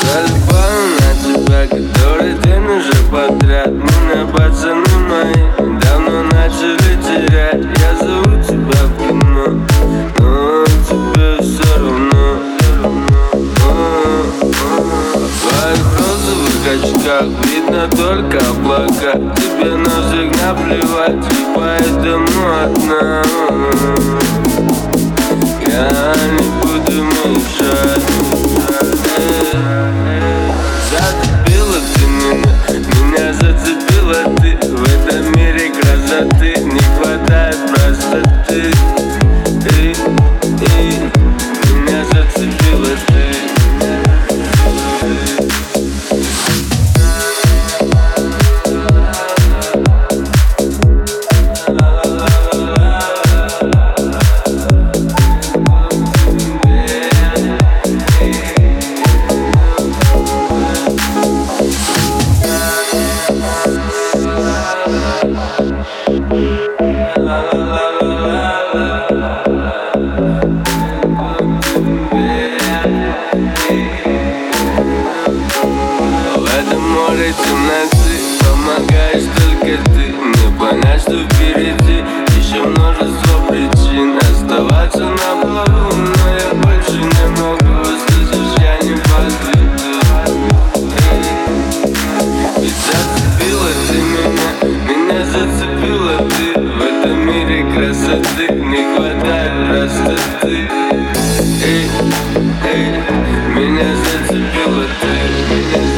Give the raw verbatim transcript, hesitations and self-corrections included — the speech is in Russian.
Залипаю на тебя, который день уже подряд. Меня пацаны мои давно начали терять. Я зову тебя в кино, но тебе все равно. В твоих розовых очках видно только облака. Тебе нафиг наплевать, и поэтому одна. Я не буду мешать. Зацепила ты меня, меня зацепила ты. В этом мире красоты не хватает простоты. И, и, меня зацепила ты. В этом море темноты помогаешь только ты. Мне понять, что впереди еще множество причин оставаться на плаву, но я больше не могу. Слышишь, я не подведу. Ведь зацепила ты меня, меня зацепила ты. В этом мире красоты не хватает простоты. Эй, эй, меня зацепила ты, меня